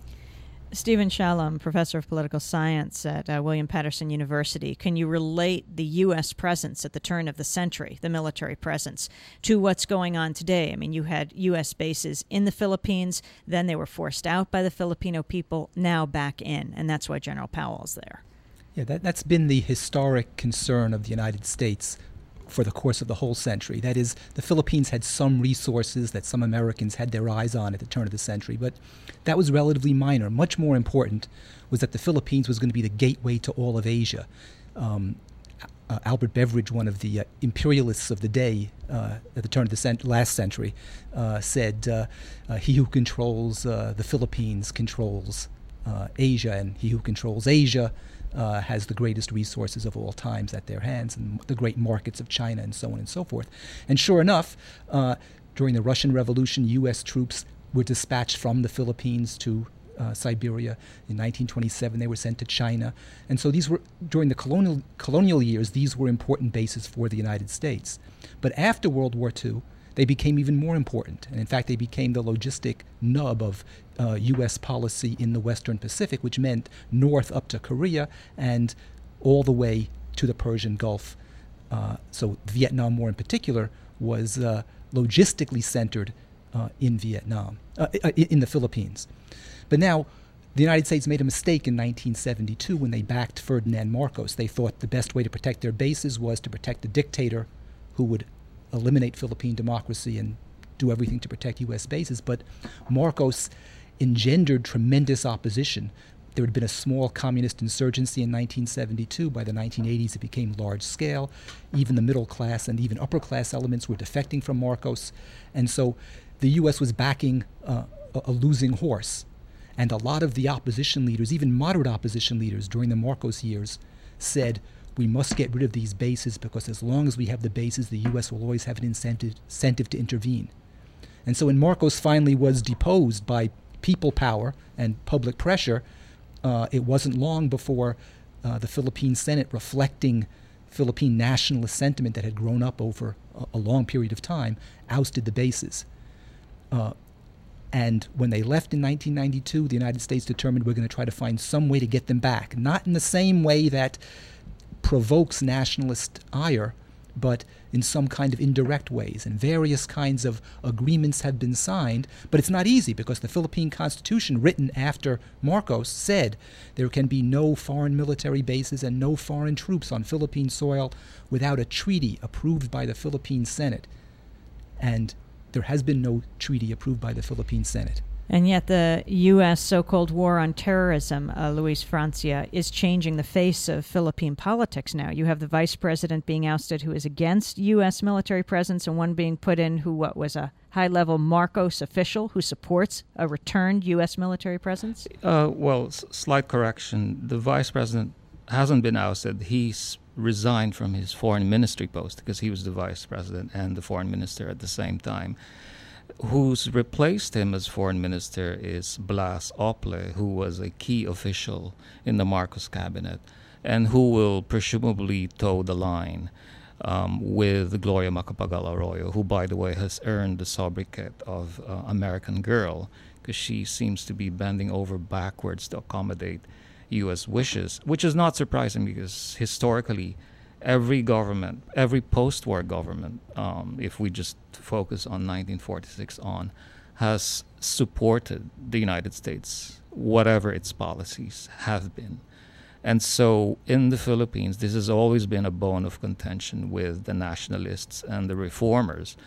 Stephen Shalom, professor of political science at uh, William Patterson University, can you relate the U S presence at the turn of the century, the military presence, to what's going on today? I mean, you had U S bases in the Philippines, then they were forced out by the Filipino people, now back in, and that's why General Powell's there. Yeah, that, that's been the historic concern of the United States for the course of the whole century. That is, the Philippines had some resources that some Americans had their eyes on at the turn of the century, but that was relatively minor. Much more important was that the Philippines was going to be the gateway to all of Asia. Um, uh, Albert Beveridge, one of the uh, imperialists of the day uh, at the turn of the cent- last century, uh, said, uh, uh, he who controls uh, the Philippines controls uh, Asia, and he who controls Asia Uh, has the greatest resources of all times at their hands, and the great markets of China, and so on and so forth. And sure enough, uh, during the Russian Revolution, U S troops were dispatched from the Philippines to uh, Siberia. In nineteen twenty-seven, they were sent to China. And so these were, during the colonial, colonial years, these were important bases for the United States. But after World War Two, they became even more important. And in fact, they became the logistic nub of uh, U S policy in the Western Pacific, which meant north up to Korea and all the way to the Persian Gulf. Uh, so Vietnam War in particular was uh, logistically centered uh, in Vietnam, uh, in the Philippines. But now, the United States made a mistake in nineteen seventy-two when they backed Ferdinand Marcos. They thought the best way to protect their bases was to protect a dictator who would eliminate Philippine democracy and do everything to protect U S bases. But Marcos engendered tremendous opposition. There had been a small communist insurgency in nineteen seventy-two. By the nineteen eighties, it became large scale. Even the middle class and even upper class elements were defecting from Marcos. And so the U S was backing uh, a, a losing horse. And a lot of the opposition leaders, even moderate opposition leaders during the Marcos years, said, we must get rid of these bases because as long as we have the bases, the U S will always have an incentive, incentive to intervene. And so when Marcos finally was deposed by people power and public pressure, uh, it wasn't long before uh, the Philippine Senate, reflecting Philippine nationalist sentiment that had grown up over a, a long period of time, ousted the bases. Uh, and when they left in nineteen ninety-two, the United States determined we're going to try to find some way to get them back, not in the same way that provokes nationalist ire, but in some kind of indirect ways. And various kinds of agreements have been signed, but it's not easy because the Philippine Constitution, written after Marcos, said there can be no foreign military bases and no foreign troops on Philippine soil without a treaty approved by the Philippine Senate. And there has been no treaty approved by the Philippine Senate. And yet the U S so-called war on terrorism, uh, Luis Francia, is changing the face of Philippine politics now. You have the vice president being ousted who is against U S military presence, and one being put in who what was a high-level Marcos official who supports a returned U S military presence? Uh, well, s- slight correction. The vice president hasn't been ousted. He's resigned from his foreign ministry post because he was the vice president and the foreign minister at the same time. Who's replaced him as foreign minister is Blas Ople, who was a key official in the Marcos cabinet and who will presumably toe the line um, with Gloria Macapagal Arroyo, who, by the way, has earned the sobriquet of uh, American Girl because she seems to be bending over backwards to accommodate U S wishes, which is not surprising because historically every government, every post-war government, um, if we just focus on nineteen forty-six on, has supported the United States, whatever its policies have been. And so in the Philippines, this has always been a bone of contention with the nationalists and the reformers,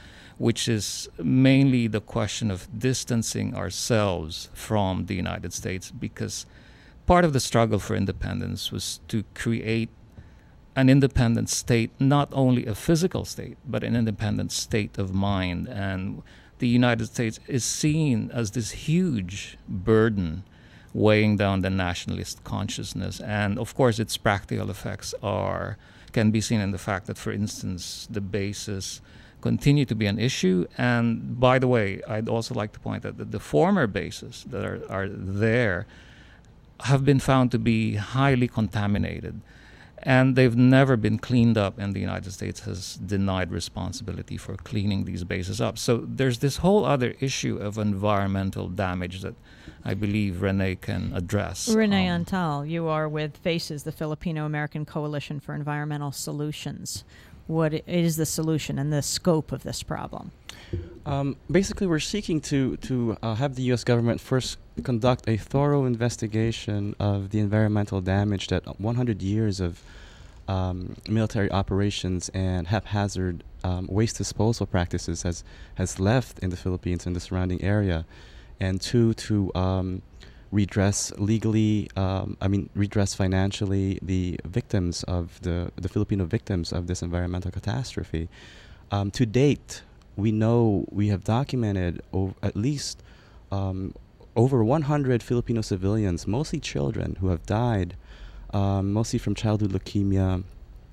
which is mainly the question of distancing ourselves from the United States, because part of the struggle for independence was to create an independent state, not only a physical state, but an independent state of mind. And the United States is seen as this huge burden weighing down the nationalist consciousness. And of course, its practical effects are can be seen in the fact that, for instance, the bases continue to be an issue. And by the way, I'd also like to point out that the former bases that are, are there have been found to be highly contaminated. And they've never been cleaned up, and the United States has denied responsibility for cleaning these bases up. So there's this whole other issue of environmental damage that I believe Renee can address. Renee Um, Antal, you are with FACES, the Filipino-American Coalition for Environmental Solutions. What is the solution and the scope of this problem? Um, basically, we're seeking to to uh, have the U S government first conduct a thorough investigation of the environmental damage that one hundred years of um, military operations and haphazard um, waste disposal practices has has left in the Philippines and the surrounding area, and two, to um, redress legally, um, I mean, redress financially the victims of the the Filipino victims of this environmental catastrophe. Um, to date, we know we have documented o- at least um, over one hundred Filipino civilians, mostly children, who have died, um, mostly from childhood leukemia,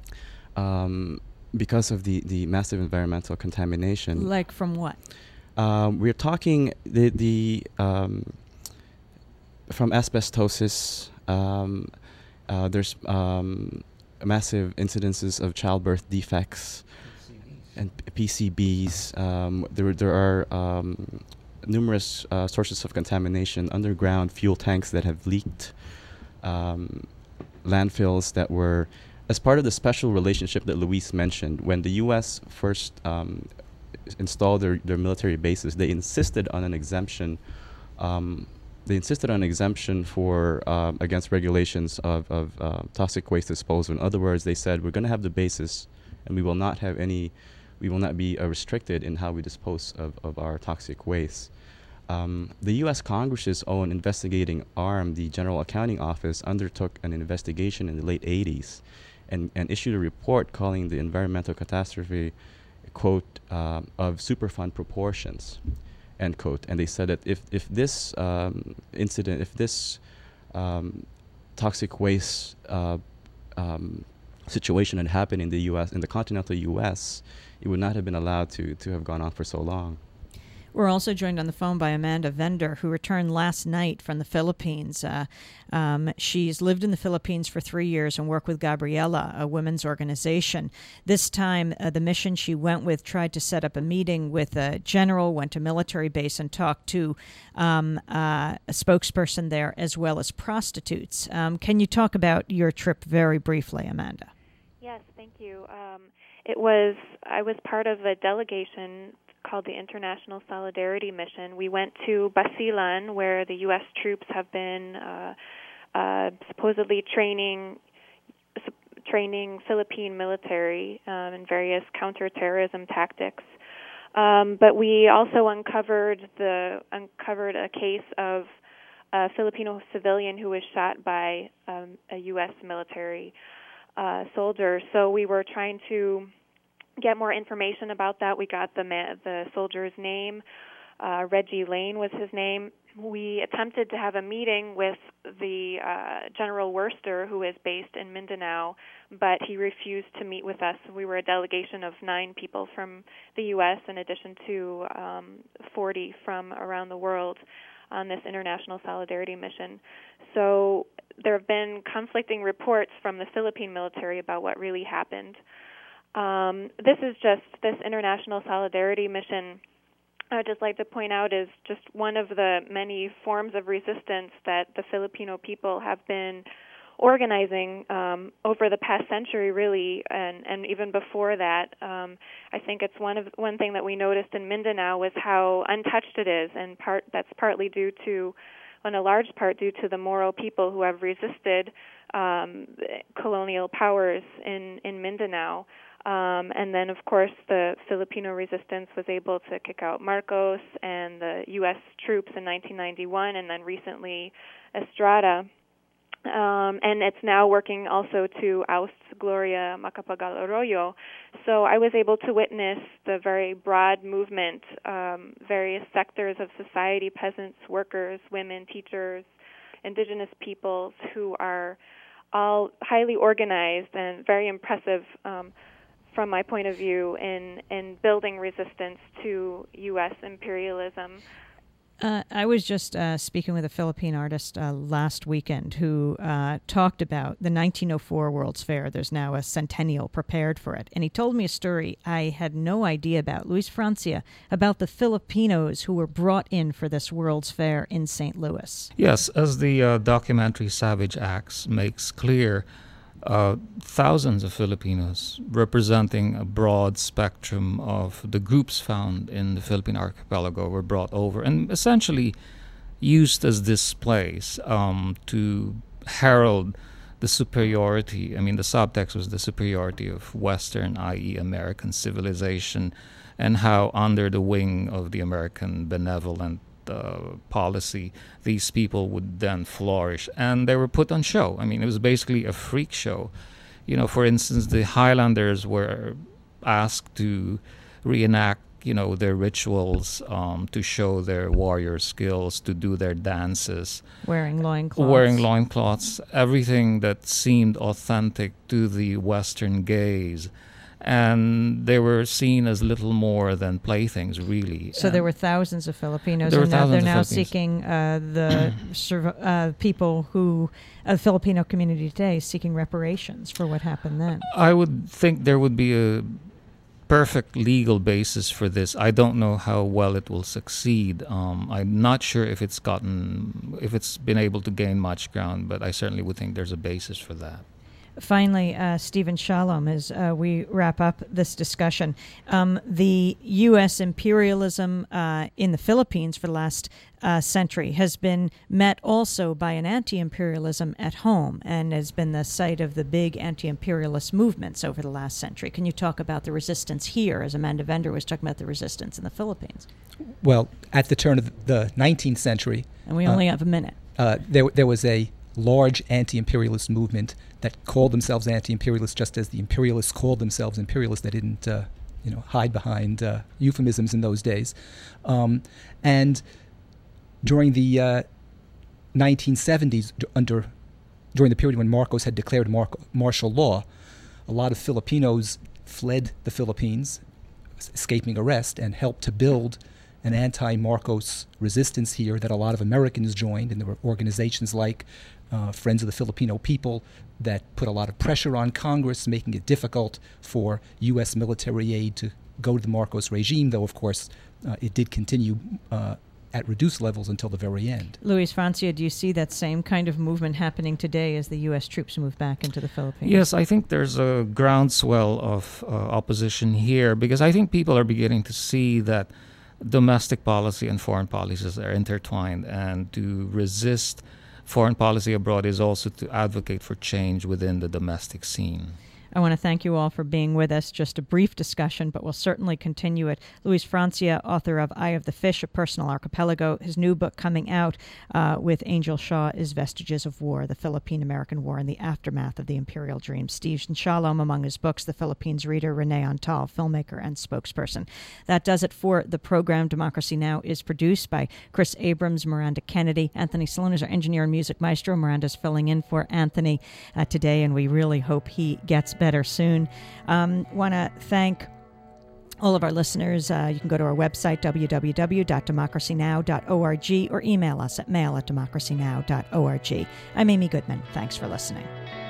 um, because of the, the massive environmental contamination. Like from what? Um, we're talking the the um, from asbestosis. Um, uh, there's um, massive incidences of childbirth defects and P C Bs. Um, there, there are um, numerous uh, sources of contamination: underground fuel tanks that have leaked, um, landfills that were, as part of the special relationship that Luis mentioned. When the U S first um, installed their, their military bases, they insisted on an exemption. Um, they insisted on an exemption for um, against regulations of, of uh, toxic waste disposal. In other words, they said, we're going to have the bases, and we will not have any. We will not be uh, restricted in how we dispose of, of our toxic waste. Um, the U S Congress's own investigating arm, the General Accounting Office, undertook an investigation in the late eighties and, and issued a report calling the environmental catastrophe, quote, uh, of Superfund proportions, end quote. And they said that if, if this um, incident, if this um, toxic waste uh, um, situation had happened in the U S, in the continental U S, it would not have been allowed to, to have gone on for so long. We're also joined on the phone by Amanda Vender, who returned last night from the Philippines. Uh, um, she's lived in the Philippines for three years and worked with Gabriela, a women's organization. This time, uh, the mission she went with tried to set up a meeting with a general, went to military base and talked to um, uh, a spokesperson there, as well as prostitutes. Um, can you talk about your trip very briefly, Amanda? Yes, thank you. Um, it was, I was part of a delegation called the International Solidarity Mission. We went to Basilan, where the U S troops have been uh, uh, supposedly training su- training Philippine military um, in various counterterrorism tactics. Um, but we also uncovered the uncovered a case of a Filipino civilian who was shot by um, a U S military uh, soldier. So we were trying to get more information about that. We got the ma- the soldier's name. Uh, Reggie Lane was his name. We attempted to have a meeting with the uh, General Worster, who is based in Mindanao, but he refused to meet with us. We were a delegation of nine people from the U S in addition to um, forty from around the world on this international solidarity mission. So there have been conflicting reports from the Philippine military about what really happened. Um, this is just, this international solidarity mission, I'd just like to point out, is just one of the many forms of resistance that the Filipino people have been organizing um, over the past century, really, and, and even before that. Um, I think it's one of one thing that we noticed in Mindanao was how untouched it is, and part that's partly due to, in a large part, due to the Moro people who have resisted um, colonial powers in, in Mindanao. Um, and then, of course, the Filipino resistance was able to kick out Marcos and the U S troops in nineteen ninety-one, and then recently Estrada. Um, and it's now working also to oust Gloria Macapagal Arroyo. So I was able to witness the very broad movement, um, various sectors of society, peasants, workers, women, teachers, indigenous peoples, who are all highly organized and very impressive um, from my point of view in, in building resistance to U S imperialism. Uh, I was just uh, speaking with a Philippine artist uh, last weekend who uh, talked about the nineteen oh four World's Fair. There's now a centennial prepared for it. And he told me a story I had no idea about, Luis Francia, about the Filipinos who were brought in for this World's Fair in Saint Louis. Yes, as the uh, documentary Savage Acts makes clear, Uh, thousands of Filipinos representing a broad spectrum of the groups found in the Philippine archipelago were brought over and essentially used as displays um, to herald the superiority. I mean, the subtext was the superiority of Western, that is American civilization, and how under the wing of the American benevolent Uh, policy, these people would then flourish, and they were put on show. I mean, it was basically a freak show. You know, for instance, the Highlanders were asked to reenact, you know, their rituals, um, to show their warrior skills, to do their dances. Wearing loincloths. Wearing loincloths, everything that seemed authentic to the Western gaze. And they were seen as little more than playthings, really. So and there were thousands of Filipinos, There were and now they're now thousands of seeking uh, the surv- uh, people who, uh, the Filipino community today, is seeking reparations for what happened then. I would think there would be a perfect legal basis for this. I don't know how well it will succeed. Um, I'm not sure if it's gotten, if it's been able to gain much ground, but I certainly would think there's a basis for that. Finally, uh, Stephen Shalom, as uh, we wrap up this discussion, um, the U S imperialism uh, in the Philippines for the last uh, century has been met also by an anti-imperialism at home and has been the site of the big anti-imperialist movements over the last century. Can you talk about the resistance here, as Amanda Vender was talking about the resistance in the Philippines? Well, at the turn of the nineteenth century... And we only uh, have a minute. Uh, there, there was a large anti-imperialist movement that called themselves anti-imperialists, just as the imperialists called themselves imperialists. They didn't, uh, you know, hide behind uh, euphemisms in those days. Um, and during the uh, nineteen seventies, d- under during the period when Marcos had declared mar- martial law, a lot of Filipinos fled the Philippines, escaping arrest, and helped to build an anti-Marcos resistance here that a lot of Americans joined, and there were organizations like uh, Friends of the Filipino People that put a lot of pressure on Congress, making it difficult for U S military aid to go to the Marcos regime, though, of course, uh, it did continue uh, at reduced levels until the very end. Luis Francia, do you see that same kind of movement happening today as the U S troops move back into the Philippines? Yes, I think there's a groundswell of uh, opposition here, because I think people are beginning to see that domestic policy and foreign policies are intertwined, and to resist foreign policy abroad is also to advocate for change within the domestic scene. I want to thank you all for being with us. Just a brief discussion, but we'll certainly continue it. Luis Francia, author of Eye of the Fish, A Personal Archipelago. His new book coming out uh, with Angel Shaw is Vestiges of War, the Philippine-American War and the Aftermath of the Imperial Dream. Stephen Shalom, among his books, The Philippines Reader, Renee Antal, filmmaker and spokesperson. That does it for the program. Democracy Now! Is produced by Chris Abrams, Miranda Kennedy. Anthony Sloan is our engineer and music maestro. Miranda's filling in for Anthony uh, today, and we really hope he gets better soon. Um, want to thank all of our listeners. Uh, you can go to our website, w w w dot democracy now dot org, or email us at mail at democracy now dot org. I'm Amy Goodman. Thanks for listening.